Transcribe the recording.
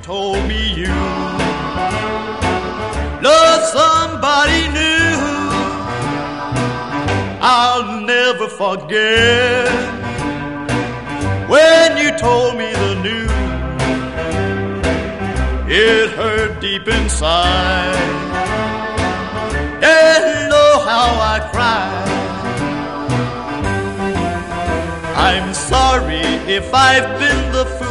told me you love somebody new. I'll never forget when you told me the news. It hurt deep inside. And know how I cried. I'm sorry if I've been the fool